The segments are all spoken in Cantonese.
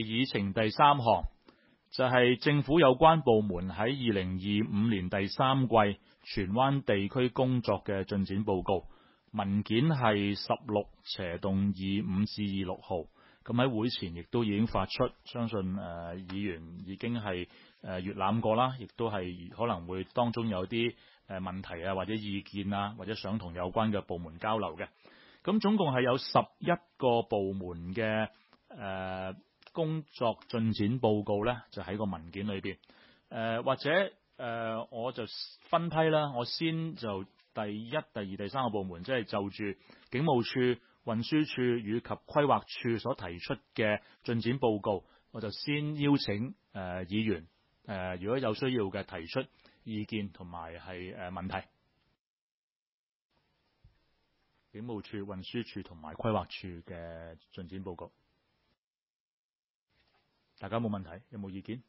議程第三項就係政府有關部門喺2025年第三季荃灣地區工作嘅進展報告。文件係16/25至26號，咁喺會前亦都已經發出，相信議員已經係閱覽過啦，亦都係可能會當中有啲問題啊，或者意見啊，或者想同有關嘅部門交流嘅。咁總共係有11個部門嘅工作進展報告呢，就喺個文件裏邊。或者我就分批啦，我先就第一、第二、第三個部門，即係就住警務處、運輸處與及規劃處所提出嘅進展報告，我就先邀請議員如果有需要嘅提出意見同埋係問題。警務處、運輸處同埋規劃處嘅進展報告，大家冇問題，有冇意見？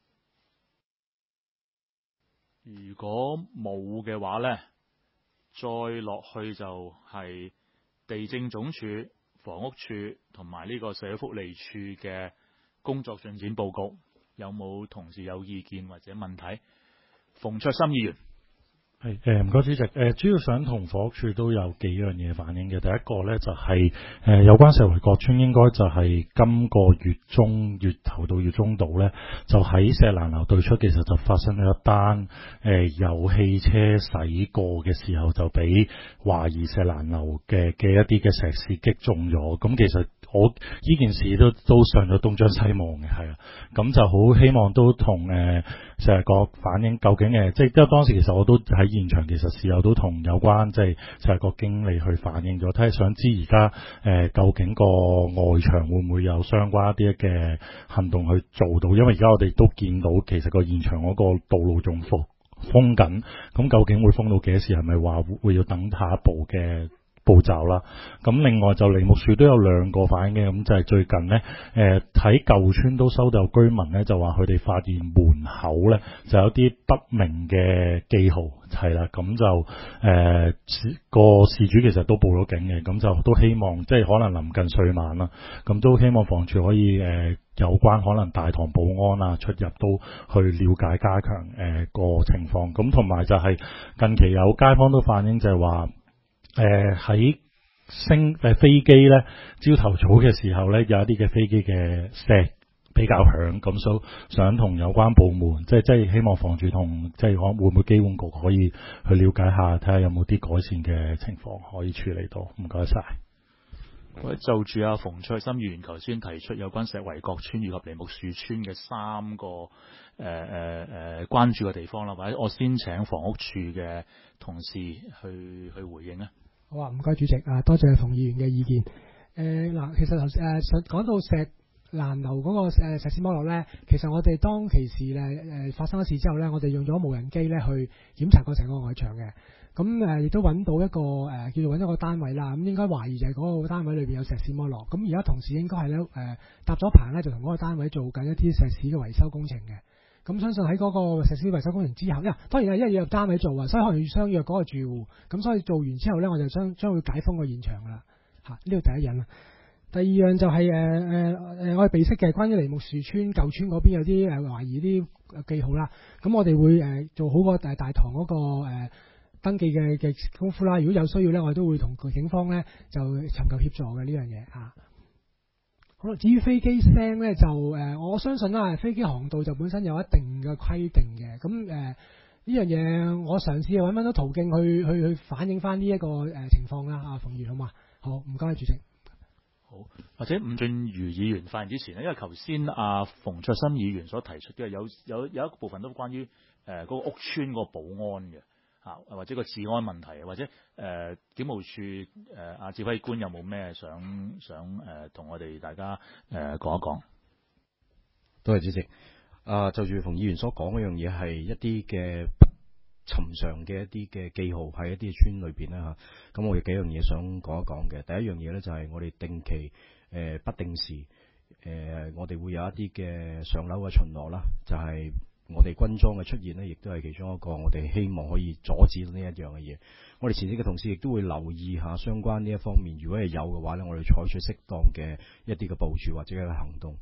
如果冇嘅話呢，再落去就係地政總署、房屋處同埋呢個社會福利處嘅工作進展報告，有冇同事有意見或者問題？馮卓心議員。 唔該主席，主要想同房屋處都有幾樣嘢反映嘅。第一個呢，就係有關石圍角村，應該就係今個月頭到月中度呢，就喺石蘭樓對出，其實就發生咗一單有汽車駛過嘅時候就俾懷疑石蘭樓嘅一啲嘅石屎擊中咗。咁其實我呢件事都上咗東張西望嘅，係啊。咁就好希望都同石圍角反映究竟即係當時其實我都喺現場，其實事後都同有關即係石圍角經理去反映咗，睇下想知而家究竟個外牆會唔會有相關一啲嘅行動去做到，因為而家我哋都見到其實個現場嗰個道路仲封緊，咁究竟會封到幾多時？係咪話會要等下一步嘅步驟啦？咁另外就梨木樹都有兩個反應嘅，咁就係最近呢，喺舊村都收到居民呢，就話佢哋發現門口呢就有啲不明嘅記號，係啦，咁就個事主其實都報咗警嘅，咁就都希望即係可能臨近歲晚啦，咁都希望房署可以有關可能大堂保安啊出入都去了解加強個情況。咁同埋就係近期有街坊都反映就係話喺飛機咧，朝頭早嘅時候咧，有一啲嘅飛機嘅聲比較響，咁所以想同有關部門，即係希望房署同即係會唔會機管局可以去了解下，睇下有冇啲改善嘅情況可以處理到。唔該晒。 就住阿馮卓心議員頭先提出有關石圍角村以及梨木樹村嘅3個關注嘅地方啦，或者我先請房屋處嘅同事去回應啊。 好啊，唔該主席啊，多謝馮議員嘅意見。嗱，其實頭講到石蘭樓嗰個石屎剝落咧，其實我哋當其時咧發生咗事之後咧，我哋用咗無人機咧去檢查過成個外牆嘅。咁亦都揾到一個叫做揾一個單位啦。咁應該懷疑就係嗰個單位裏邊有石屎剝落。咁而家同事應該係咧搭咗棚咧，就同嗰個單位做緊一啲石屎嘅維修工程嘅。咁相信喺嗰個石屎維修工程之後，當然係因為要入單位做啊，所以可能要相約嗰個住戶。咁所以做完之後咧，我就將會解封個現場啦。嚇，呢度第一樣啦。第二樣就係我哋備悉嘅關於梨木樹村舊村嗰邊有啲懷疑啲記號啦。咁我哋會做好個大堂嗰個登記嘅功夫啦。如果有需要咧，我哋都會同警方咧就尋求協助嘅呢樣嘢嚇。好啦，至於飛機聲咧，就我相信啦，飛機航道就本身有一定嘅規定嘅。咁呢樣嘢，我嘗試揾到途徑去反映翻呢一個情況啦。阿馮議員好嘛？好，唔該主席。 好，或者伍俊瑜議員發言之前咧，因為頭先阿馮卓心議員所提出嘅有一部分都關於嗰個屋邨個保安嘅。或者個治安問題，或者警務處阿指揮官有冇咩想同我哋大家講一講？ 多謝主席。就住馮議員所講嗰樣嘢，係一啲嘅不尋常嘅一啲嘅記號喺一啲村裏邊啦嚇。咁我哋幾樣嘢想講一講嘅。第一樣嘢咧就係我哋定期不定時我哋會有一啲嘅上樓嘅巡邏啦，就係我哋軍裝嘅出現呢，亦都係其中一個我哋希望可以阻止呢一樣嘅嘢。我哋前線嘅同事亦都會留意下相關呢一方面，如果係有嘅話呢，我哋採取適當嘅一啲嘅部署或者嘅行動。咁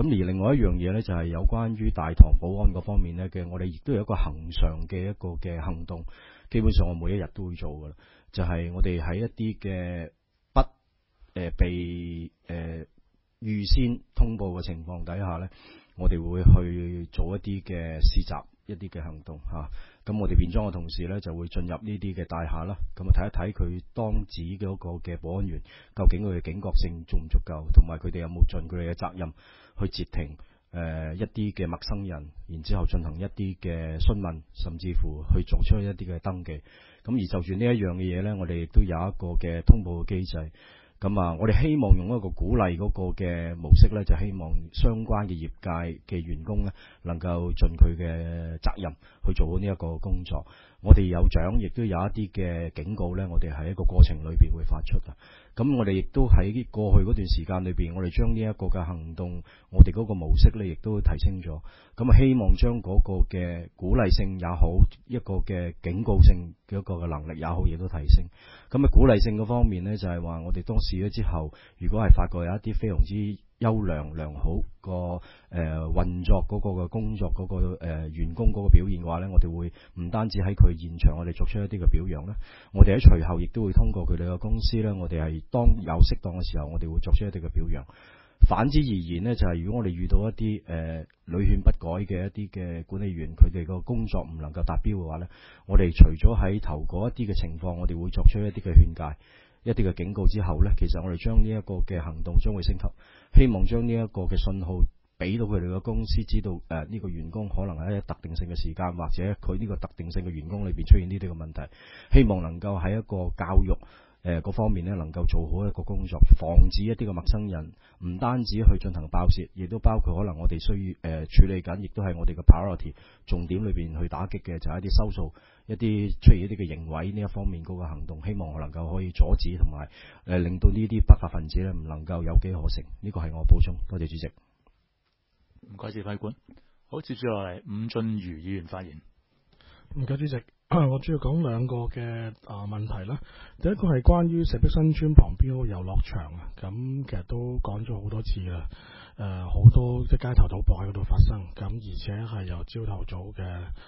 咁而另外一樣嘢咧，就係有關於大堂保安嗰方面咧嘅，我哋亦都有一個恆常嘅一個嘅行動，基本上我每一日都會做噶啦，就係我哋喺一啲嘅不被預先通報嘅情況底下咧，我哋會去做一啲嘅試習，一啲嘅行動嚇。咁我哋便裝嘅同事咧就會進入呢啲嘅大廈啦，咁啊睇一睇佢當指嗰個嘅保安員究竟佢嘅警覺性足唔足夠，同埋佢哋有冇盡佢哋嘅責任去截停一啲嘅陌生人，然之後進行一啲嘅詢問，甚至乎去做出一啲嘅登記。咁而就住呢一樣嘅嘢咧，我哋亦都有一個嘅通報嘅機制。咁啊，我哋希望用一個鼓勵嗰個嘅模式咧，就希望相關嘅業界嘅員工咧，能夠盡佢嘅責任去做好呢一個工作。我哋有獎，亦都有一啲嘅警告咧，我哋喺一個過程裏邊會發出啊。咁我哋亦都喺過去嗰段時間裏邊，我哋將呢一個嘅行動，我哋嗰個模式咧，亦都提升咗。咁啊，希望將嗰個嘅鼓勵性也好，一個嘅警告性嘅一個嘅能力也好，亦都提升。咁啊，鼓勵性嗰方面咧，就係話我哋當試咗之後，如果係發覺有一啲非常之優良好個運作嗰個嘅工作嗰個員工嗰個表現嘅話咧，我哋會唔單止喺佢現場我哋作出一啲嘅表揚咧，我哋喺隨後亦都會通過佢哋嘅公司咧，我哋係當有適當嘅時候，我哋會作出一啲嘅表揚。反之而言呢，就係如果我哋遇到一啲屢勸不改嘅一啲嘅管理員，佢哋個工作唔能夠達標嘅話呢，我哋除咗喺頭嗰一啲嘅情況，我哋會作出一啲嘅勸誡、一啲嘅警告之後呢，其實我哋將呢一個嘅行動將會升級，希望將呢一個嘅信號俾到佢哋嘅公司知道，呢個員工可能喺一特定性嘅時間，或者佢呢個特定性嘅員工裏邊出現呢啲嘅問題，希望能夠喺一個教育嗰方面咧，能夠做好一個工作，防止一啲嘅陌生人唔單止去進行爆竊，亦都包括可能我哋需要處理緊，亦都係我哋嘅 priority 重點裏邊去打擊嘅，就係一啲收數、一啲出現一啲嘅刑毀呢一方面嗰個行動，希望我能夠可以阻止同埋令到呢啲不法分子咧唔能夠有機可乘。呢個係我補充，多謝主席。 唔該，指揮官。好，接住落嚟，伍俊瑜議員發言。 唔該，主席。我主要講兩個嘅問題啦。第一個係關於石壁新村旁邊嗰個遊樂場啊，咁其實都講咗好多次啦。好多即係街頭賭博喺嗰度發生，咁而且係由朝頭早嘅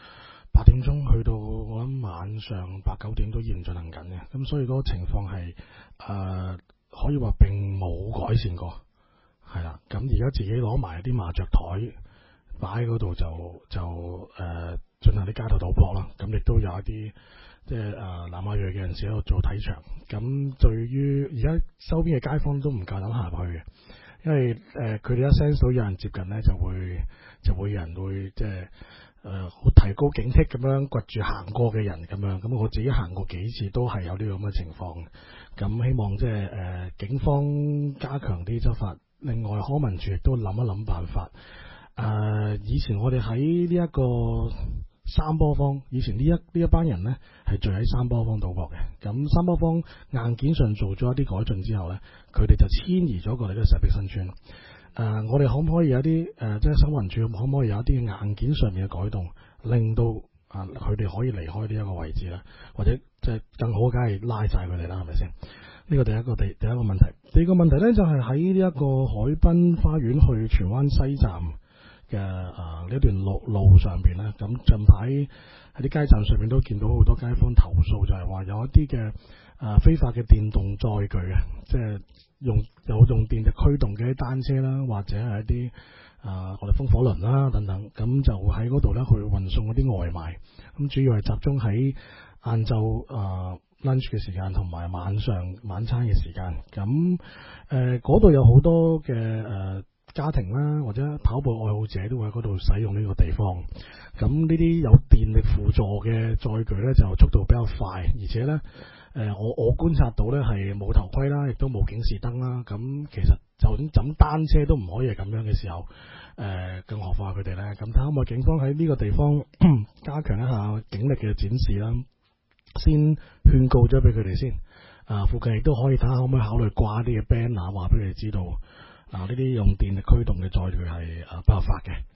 8點鐘去到我諗晚上8、9點都依然進行緊嘅。咁所以嗰個情況係可以話並冇改善過，係啦。咁而家自己攞埋啲麻雀台擺喺嗰度就進行啲街頭賭博啦，咁亦都有一啲即係南亞裔嘅人士喺度做睇場。咁對於而家周邊嘅街坊都唔夠膽行入去嘅，因為佢哋一 sense 到有人接近咧，就會有人會即係好提高警惕咁樣掘住行過嘅人咁樣。咁我自己行過幾次都係有呢個咁嘅情況。咁希望即係警方加強啲執法，另外康文署亦都諗一諗辦法。以前我哋喺呢一個三波坊，以前呢一班人呢係聚喺三波坊賭博嘅。咁三波坊硬件上做咗一啲改進之後呢，佢哋就遷移咗過嚟嘅石壁新村。我哋可唔可以有啲即係新運署可唔可以有一啲硬件上面嘅改動，令到佢哋可以離開呢一個位置呢？或者即係更好，梗係拉晒佢哋啦，係咪先？呢個第一個問題。第二個問題呢，就係喺呢一個海濱花園去荃灣西站嘅呢段路上邊咧，咁近排喺啲街站上面都見到好多街坊投訴，就係話有一啲嘅非法嘅電動載具啊，即係用電力驅動嘅單車啦，或者係一啲我哋風火輪啦等等，咁就喺嗰度咧去運送嗰啲外賣，咁主要係集中喺晏晝lunch 嘅時間同埋晚餐嘅時間，咁嗰度有好多嘅家庭啦，或者跑步愛好者都會喺嗰度使用呢個地方。咁呢啲有電力輔助嘅載具呢，就速度比較快，而且呢，我觀察到呢係冇頭盔啦，亦都冇警示燈啦。咁其實就算整單車都唔可以係咁樣嘅時候，更何況佢哋呢？咁睇下可唔可以警方喺呢個地方加強一下警力嘅展示啦，先勸告咗俾佢哋先。附近亦都可以睇下可唔可以考慮掛啲嘅 banner，話俾佢哋知道。呢啲用電力驅動嘅載具係不合法嘅。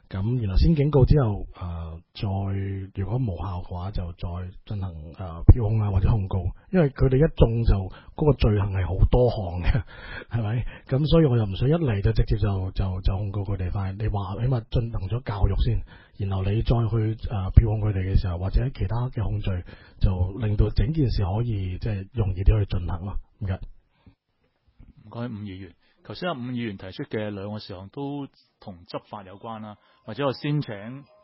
咁然後先警告之後，再如果無效嘅話，就再進行票控啊或者控告，因為佢哋一中就嗰個罪行係好多項嘅，係咪？咁所以我又唔想一嚟就直接就控告佢哋，快你話起碼進行咗教育先，然後你再去票控佢哋嘅時候，或者其他嘅控罪，就令到整件事可以即係容易啲去進行咯。唔該， 唔該，伍議員。頭先阿伍議員提出嘅兩個事項都同執法有關啦，或者我先請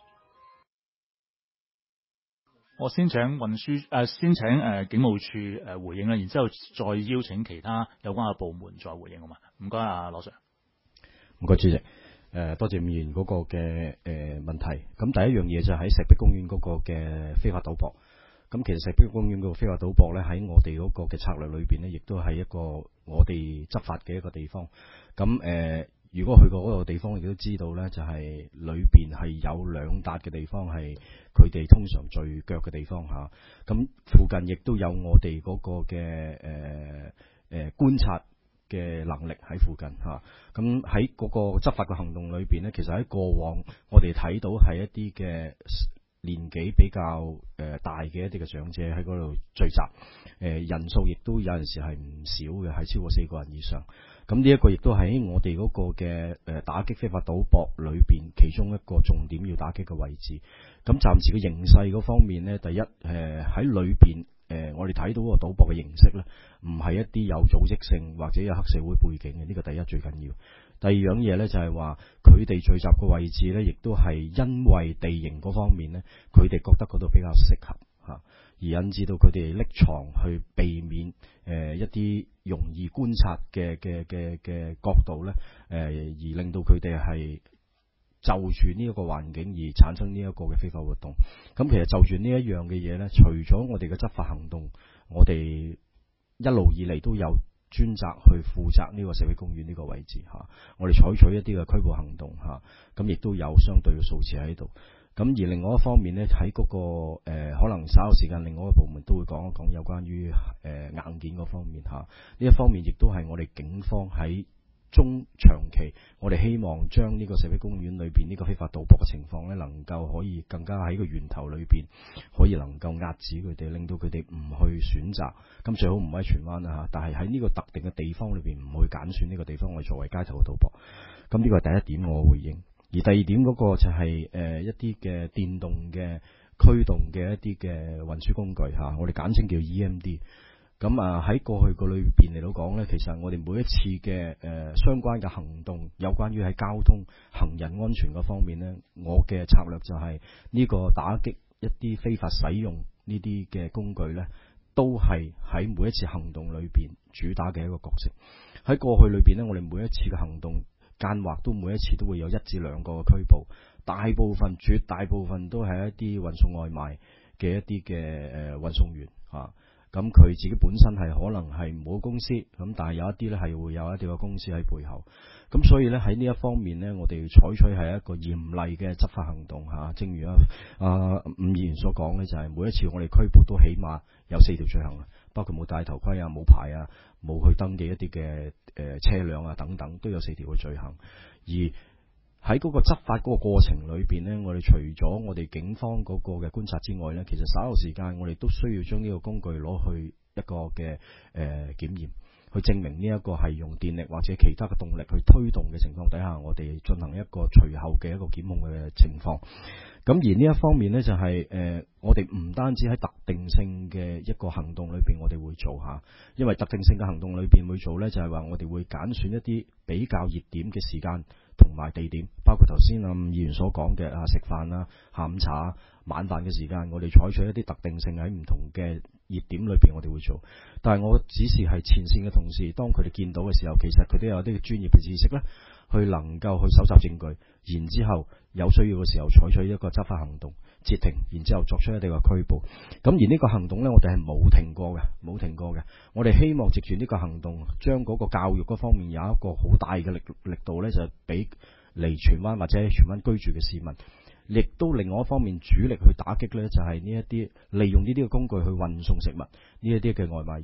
運輸先請警務處回應啦，然之後再邀請其他有關嘅部門再回應好嘛？唔該啊，羅 Sir。 唔該，主席。多謝伍議員嗰個嘅問題。咁第一樣嘢就喺石壁公園嗰個嘅非法賭博。咁其實石壁公園嗰個非法賭博咧，喺我哋嗰個嘅策略裏邊咧，亦都係一個我哋執法嘅一個地方。咁如果去過嗰個地方，亦都知道咧，就係裏邊係有兩笪嘅地方係佢哋通常聚腳嘅地方嚇。咁附近亦都有我哋嗰個嘅觀察嘅能力喺附近嚇。咁喺嗰個執法嘅行動裏邊咧，其實喺過往我哋睇到係一啲嘅年紀比較大嘅一啲嘅長者喺嗰度聚集，人數亦都有陣時係唔少嘅，係超過4個人以上。咁呢一個亦都喺我哋嗰個嘅打擊非法賭博裏邊，其中一個重點要打擊嘅位置。咁暫時嘅形勢嗰方面呢，第一喺裏邊我哋睇到個賭博嘅形式呢，唔係一啲有組織性或者有黑社會背景嘅，呢個第一最緊要。第二樣嘢呢，就係話佢哋聚集嘅位置呢，亦都係因為地形嗰方面呢，佢哋覺得嗰度比較適合嚇，而引致到佢哋匿藏去避免一啲容易觀察嘅角度呢，而令到佢哋係就住呢一個環境而產生呢一個嘅非法活動。咁其實就住呢一樣嘅嘢呢，除咗我哋嘅執法行動，我哋一路以嚟都有專責去負責呢個石壁公園呢個位置嚇，我哋採取一啲嘅拘捕行動嚇，咁亦都有相對嘅數字喺度。咁而另外一方面呢，喺嗰個可能稍後時間，另外一個部門都會講一講有關於硬件嗰方面嚇。呢一方面亦都係我哋警方喺中長期，我哋希望將呢個石壁公園裏邊呢個非法賭博嘅情況呢，能夠可以更加喺個源頭裏邊，可以能夠遏止佢哋，令到佢哋唔去選擇。咁最好唔喺荃灣啦嚇，但係喺呢個特定嘅地方裏邊唔去揀選呢個地方，我哋作為街頭嘅賭博。咁呢個係第一點我回應。而第二點嗰個就係一啲嘅電動嘅驅動嘅一啲嘅運輸工具嚇，我哋簡稱叫 EMD。咁喺過去個裏邊嚟到講呢，其實我哋每一次嘅相關嘅行動，有關於喺交通行人安全嗰方面呢，我嘅策略就係呢個打擊一啲非法使用呢啲嘅工具呢，都係喺每一次行動裏邊主打嘅一個角色。喺過去裏邊呢，我哋每一次嘅行動間或都每一次都會有1至2個嘅拘捕，絕大部分都係一啲運送外賣嘅一啲嘅運送員嚇。咁佢自己本身係可能係冇公司，咁但係有一啲咧係會有一啲嘅公司喺背後。咁所以咧喺呢一方面呢，我哋要採取係一個嚴厲嘅執法行動嚇。正如伍議員所講呢，就係每一次我哋拘捕都起碼有4條罪行，包括冇戴頭盔啊、冇牌啊、冇去登記一啲嘅車輛啊等等，都有4條嘅罪行。而喺嗰個執法嗰個過程裏邊呢，我哋除咗我哋警方嗰個嘅觀察之外呢，其實稍後時間我哋都需要將呢個工具攞去一個嘅檢驗，去證明呢一個係用電力或者其他嘅動力去推動嘅情況底下，我哋進行一個隨後嘅一個檢控嘅情況。咁而呢一方面呢，就係我哋唔單止喺特定性嘅一個行動裏邊，我哋會做下，因為特定性嘅行動裏邊會做呢，就係話我哋會揀選一啲比較熱點嘅時間同埋地點，包括頭先伍議員所講嘅食飯啦、下午茶、晚飯嘅時間，我哋採取一啲特定性喺唔同嘅熱點裏邊，我哋會做。但係我指示係前線嘅同事，當佢哋見到嘅時候，其實佢都有啲專業嘅知識咧，去能夠去搜集證據，然之後有需要嘅時候採取一個執法行動，截停，然之後作出一啲嘅拘捕。咁而呢個行動呢，我哋係冇停過嘅。我哋希望藉住呢個行動，將嗰個教育嗰方面有一個好大嘅力度呢，就俾嚟荃灣或者荃灣居住嘅市民。亦都另外一方面主力去打擊呢，就係呢一啲利用呢啲嘅工具去運送食物呢一啲嘅外賣員，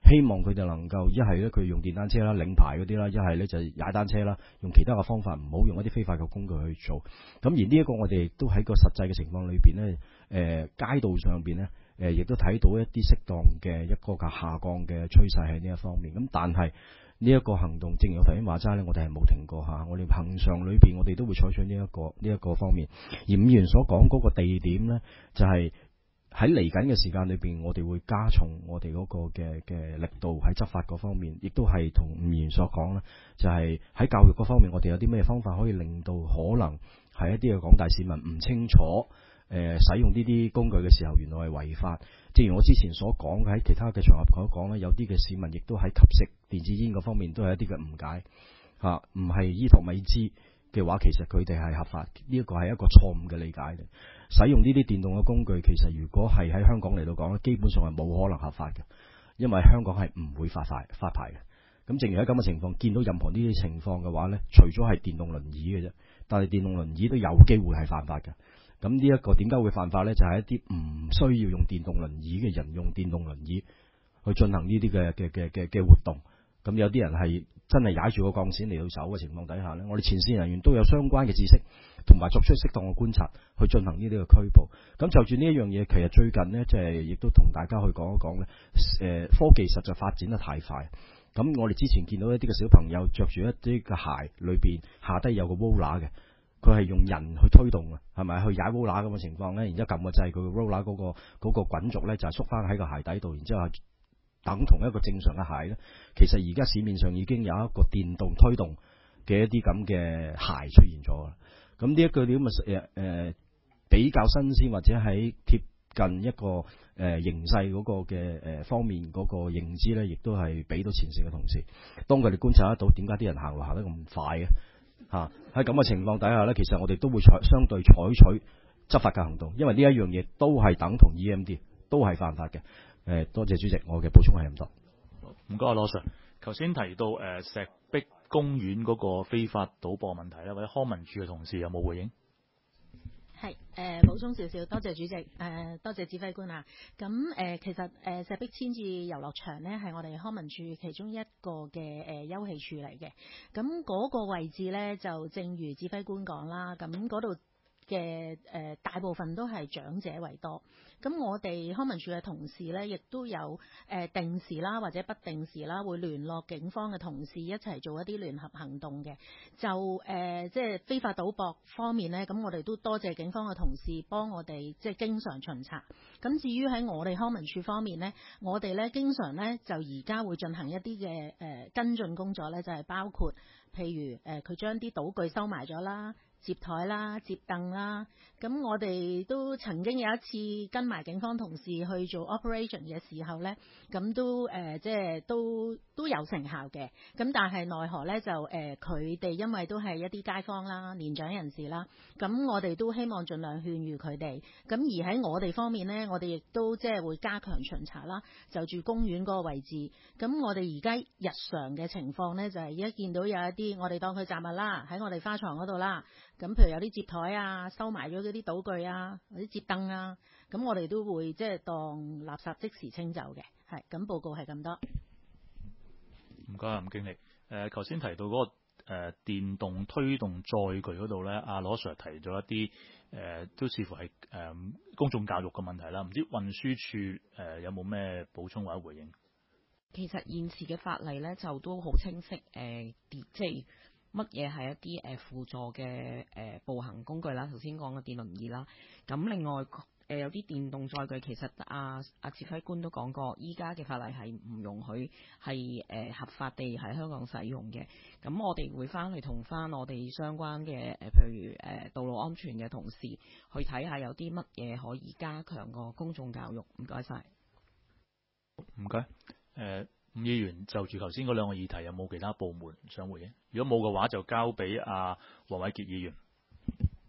希望佢哋能夠一係咧佢用電單車啦、領牌嗰啲啦，一係咧就踩單車啦，用其他嘅方法，唔好用一啲非法嘅工具去做。咁而呢一個我哋亦都喺個實際嘅情況裏邊咧，街道上邊咧。亦都睇到一啲適當嘅一個嘅下降嘅趨勢喺呢一方面。咁但係呢一個行動，正如我頭先話齋咧，我哋係冇停過嚇。我哋恆常裏邊，我哋都會採取呢一個方面。而伍議員所講嗰個地點咧，就係喺嚟緊嘅時間裏邊，我哋會加重我哋嗰個嘅力度喺執法嗰方面，亦都係同伍議員所講啦，就係喺教育嗰方面，我哋有啲咩方法可以令到可能係一啲嘅廣大市民唔清楚。使用呢啲工具嘅時候，原來係違法。正如我之前所講嘅，喺其他嘅場合所講咧，有啲嘅市民亦都喺吸食電子煙嗰方面都係一啲嘅誤解嚇，唔係依托米茲嘅話，其實佢哋係合法。呢一個係一個錯誤嘅理解嘅。使用呢啲電動嘅工具，其實如果係喺香港嚟到講咧，基本上係冇可能合法嘅，因為香港係唔會發牌嘅。咁正如喺咁嘅情況，見到任何呢啲情況嘅話咧，除咗係電動輪椅嘅啫，但係電動輪椅都有機會係犯法嘅。咁呢一個點解會犯法呢？就係一啲唔需要用電動輪椅嘅人用電動輪椅去進行呢啲嘅活動。咁有啲人係真係踩住個鋼線嚟到走嘅情況底下呢，我哋前線人員都有相關嘅知識，同埋作出適當嘅觀察去進行呢啲嘅拘捕。咁就住呢一樣嘢，其實最近呢，即係亦都同大家去講一講呢，科技實在發展得太快。咁我哋之前見到一啲嘅小朋友着住一啲嘅鞋，裏邊下低有個 roller 嘅。佢係用人去推動啊，係咪去踩 roller 咁嘅情況咧？然之後撳個掣，佢個 roller 嗰個滾軸咧就係縮翻喺個鞋底度，然之後等同一個正常嘅鞋咧。其實而家市面上已經有一個電動推動嘅一啲咁嘅鞋出現咗啦。咁呢一個咁嘅比較新鮮或者喺貼近一個形勢嗰個嘅方面嗰個認知咧，亦都係俾到前線嘅同事，當佢哋觀察得到點解啲人行路行得咁快嘅。喺咁嘅情況底下呢，其實我哋都會相對採取執法嘅行動，因為呢一樣嘢都係等同 EMD， 都係犯法嘅。多謝主席，我嘅補充係咁多。 唔該，羅 Sir。頭先提到石壁公園嗰個非法賭博問題咧，或者康文署嘅同事有冇回應？ 係補充少少，多謝主席，多謝指揮官啊。咁其實石壁遷至遊樂場呢，係我哋康文署其中一個嘅休憩處嚟嘅。咁嗰個位置呢，就正如指揮官講啦，咁嗰度嘅大部分都係長者為多。咁我哋康文署嘅同事呢，亦都有定時啦或者不定時啦，會聯絡警方嘅同事一齊做一啲聯合行動嘅。就即係非法賭博方面呢，咁我哋都多謝警方嘅同事幫我哋即係經常巡查。咁至於喺我哋康文署方面呢，我哋呢經常呢就而家會進行一啲嘅跟進工作呢，就係包括譬如佢將啲賭具收埋咗啦。接台啦、接凳啦，咁我哋都曾經有一次跟埋警方同事去做 operation 嘅時候呢，咁都即係都有成效嘅。咁但係奈何呢，就佢哋因為都係一啲街坊啦、年長人士啦，咁我哋都希望盡量勸喻佢哋。咁而喺我哋方面呢，我哋亦都即係會加強巡查啦，就住公園嗰個位置。咁我哋而家日常嘅情況呢，就係而家見到有一啲我哋當佢雜物啦，喺我哋花場嗰度啦。咁譬如有啲接台啊，收埋咗嗰啲賭具啊，或者接凳啊，咁我哋都會即係當垃圾即時清走嘅。係，咁報告係咁多。 唔該啊，吳經理。頭先提到嗰個電動推動載具嗰度咧，阿羅 Sir 提咗一啲都似乎係公眾教育嘅問題啦。唔知運輸處有冇咩補充或者回應？ 其實現時嘅法例咧就都好清晰，即係乜嘢係一啲輔助嘅步行工具啦，頭先講嘅電輪椅啦。咁另外有啲電動載具，其實阿指揮官都講過，依家嘅法例係唔容許係合法地喺香港使用嘅。咁我哋會翻去同翻我哋相關嘅譬如道路安全嘅同事去睇下有啲乜嘢可以加強個公眾教育。唔該晒。 唔該。伍議員就住頭先嗰兩個議題，有冇其他部門想回應？如果冇嘅話，就交俾阿黃偉傑議員。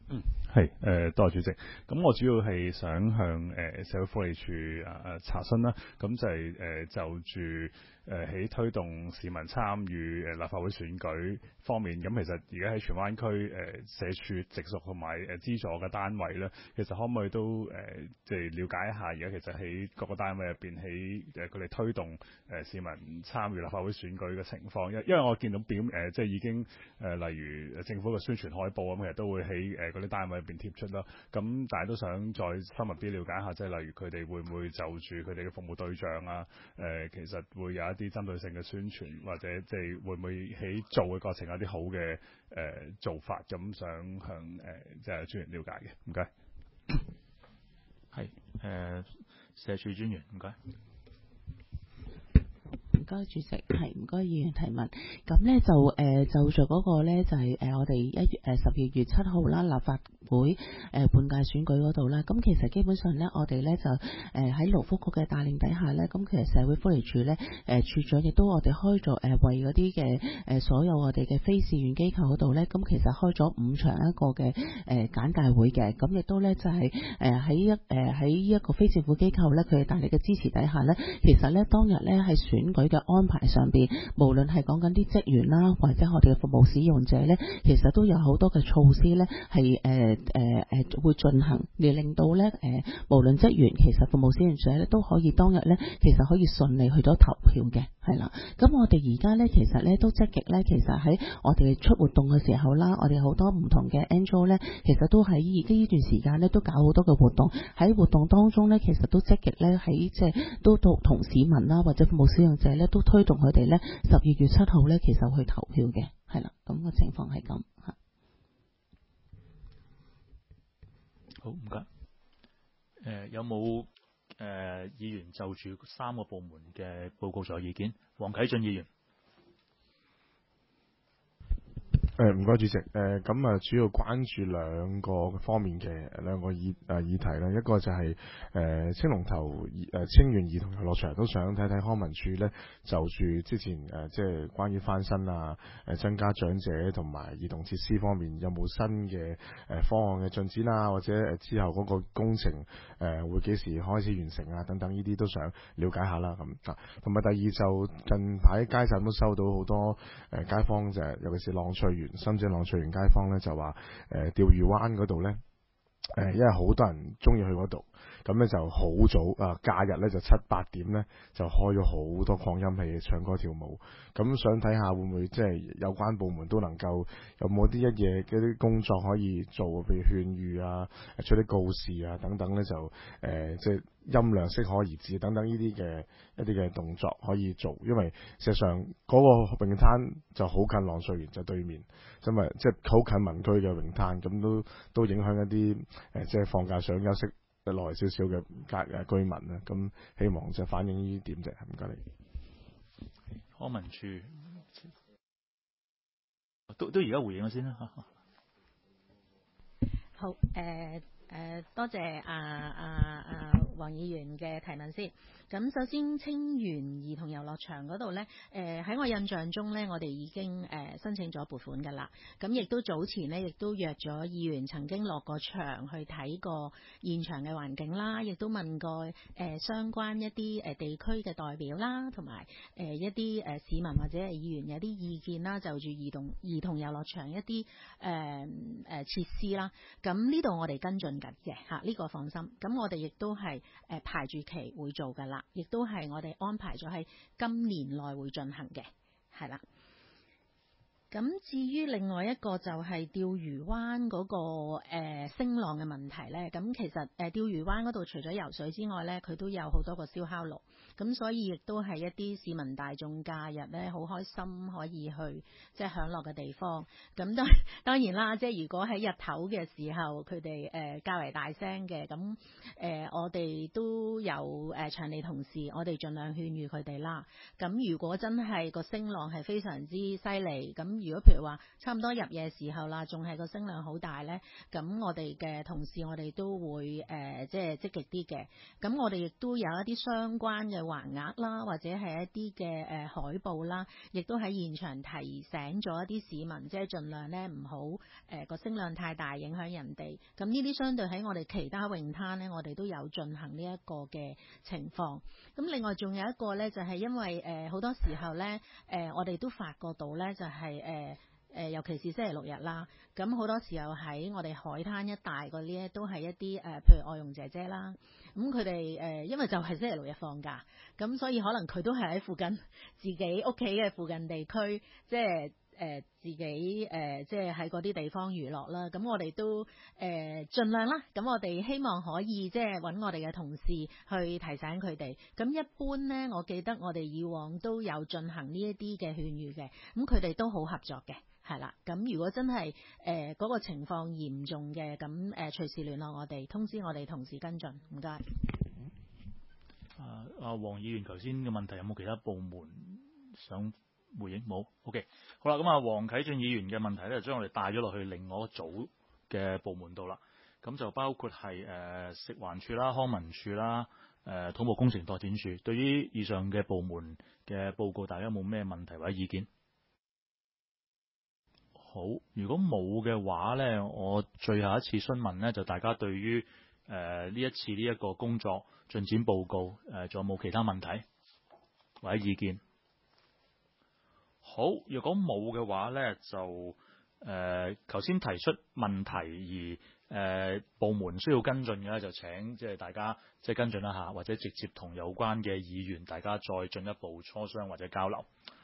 係多謝主席。咁我主要係想向社會福利署查詢啦。咁就係就住喺推動市民參與立法會選舉方面，咁其實而家喺荃灣區社署直屬同埋資助嘅單位咧，其實可唔可以都即係了解一下而家其實喺各個單位入邊喺佢哋推動市民參與立法會選舉嘅情況？因為我見到即係已經例如政府嘅宣傳海報咁，其實都會喺嗰啲單位入邊貼出啦。咁但係都想再深入啲了解一下，即係例如佢哋會唔會就住佢哋嘅服務對象啊？其實會有一啲針對性嘅宣傳，或者即係會唔會喺做嘅過程有啲好嘅做法？咁想向即係專員了解嘅，唔該。 係社署專員，唔該。 唔該主席，係唔該議員提問。咁咧就做嗰個咧就係我哋12月7號啦，立法會換屆選舉嗰度啦。咁其實基本上咧，我哋咧就喺勞福局嘅帶領底下咧，咁其實社會福利署咧處長亦都我哋開咗為嗰啲嘅所有我哋嘅非志願機構嗰度咧，咁其實開咗5場一個嘅簡介會嘅。咁亦都咧就係喺一個非政府機構咧，佢哋大力嘅支持底下咧，其實咧當日咧喺選舉嘅安排上邊，無論係講緊啲職員啦，或者我哋嘅服務使用者咧，其實都有好多嘅措施咧，係會進行，而令到咧無論職員其實服務使用者咧都可以當日咧，其實可以順利去咗投票嘅，係啦。咁我哋而家咧其實咧都積極咧，其實喺我哋出活動嘅時候啦，我哋好多唔同嘅 NGO 咧，其實都喺呢段時間咧都搞好多嘅活動，喺活動當中咧，其實都積極咧喺即係都同市民啦或者服務使用者咧都推動佢哋咧12月7號咧其實去投票嘅，係啦，咁個情況係咁嚇。 好，唔該。有冇議員就住3個部門嘅報告仲有意見？黃啟俊議員。 唔該主席，咁主要關注兩個方面嘅兩個議題啦，一個就係青龍頭清遠兒童遊樂場，都想睇睇康文署咧就住之前即係關於翻新啊、增加長者同埋兒童設施方面有冇新嘅方案嘅進展啊，或者之後嗰個工程會幾時開始完成啊等等，呢啲都想了解下啦咁。同埋第二就近排街站都收到好多街坊就係尤其是浪翠園深圳浪翠園街坊咧就話釣魚灣嗰度咧因為好多人中意去嗰度，咁咧就好早假日咧就7、8點咧就開咗好多擴音器唱歌跳舞，咁想睇下會唔會即係有關部門都能夠有冇啲一夜嘅啲工作可以做，譬如勸喻啊、出啲告示啊等等咧，就即係音量適可而止等等呢啲嘅一啲嘅動作可以做，因為事實上嗰個泳灘就好近浪翠園就對面，即係好近民居嘅泳灘，咁都影響一啲即係放假想休息耐少少嘅居民啦，咁希望就反映呢啲點啫，唔該你。 康文署都而家回應咗先啦。 好，多謝黃議員嘅提問先。咁首先清源兒童遊樂場嗰度呢，喺我印象中呢，我哋已經申請咗撥款㗎啦。咁亦都早前呢，亦都約咗議員曾經落過場去睇過現場嘅環境啦，亦都問過相關一啲地區嘅代表啦，同埋一啲市民或者係議員有啲意見啦，就住兒童遊樂場一啲設施啦。咁呢度我哋跟進緊嘅嚇，呢個放心。咁我哋亦都係排住期會做㗎啦，亦都係我哋安排咗喺今年內會進行嘅，係啦。咁至於另外一個就係釣魚灣嗰個聲浪嘅問題呢，咁其實釣魚灣嗰度除咗游水之外呢，佢都有好多個燒烤爐，咁所以亦都係一啲市民大眾假日呢好開心可以去即係享樂嘅地方。咁當然啦，即係如果喺日頭嘅時候佢哋較為大聲嘅，咁我哋都有場地同事，我哋盡量勸喻佢哋啦。咁如果真係個聲浪係非常之犀利，咁如果譬如話差唔多入夜時候啦，仲係個聲量好大咧，咁我哋嘅同事我哋都會即係積極啲嘅。咁我哋亦都有一啲相關嘅橫額啦，或者係一啲嘅海報啦，亦都喺現場提醒咗一啲市民，即係盡量咧唔好個聲量太大，影響人哋。咁呢啲相對喺我哋其他泳灘咧，我哋都有進行呢一個嘅情況。咁另外仲有一個咧，就係因為好多時候咧，我哋都發覺到咧，就係尤其是星期六日啦，咁好多時候喺我哋海灘一帶嗰啲咧，都係一啲譬如外傭姐姐啦，咁佢哋因為就係星期六日放假，咁所以可能佢都係喺附近自己屋企嘅附近地區，即係自己即係喺嗰啲地方娛樂啦。咁我哋都盡量啦。咁我哋希望可以即係揾我哋嘅同事去提醒佢哋。咁一般呢，我記得我哋以往都有進行呢一啲嘅勸喻嘅，咁佢哋都好合作嘅。係啦，咁如果真係嗰個情況嚴重嘅，咁隨時聯絡我哋，通知我哋同事跟進。唔該。 黃議員頭先嘅問題有冇其他部門想回應？冇。OK， 好啦，咁黃啟俊議員嘅問題咧，將我哋帶咗落去另外一組嘅部門度啦。咁就包括係食環署啦、康文署啦、土木工程拓展署。對於以上嘅部門嘅報告，大家有冇咩問題或者意見？好，如果冇嘅話咧，我最後一次詢問咧，就大家對於呢一次呢一個工作進展報告仲有冇其他問題或者意見？好，如果冇嘅話咧，就頭先提出問題而部門需要跟進嘅咧，就請即係大家即係跟進一下，或者直接同有關嘅議員大家再進一步磋商或者交流。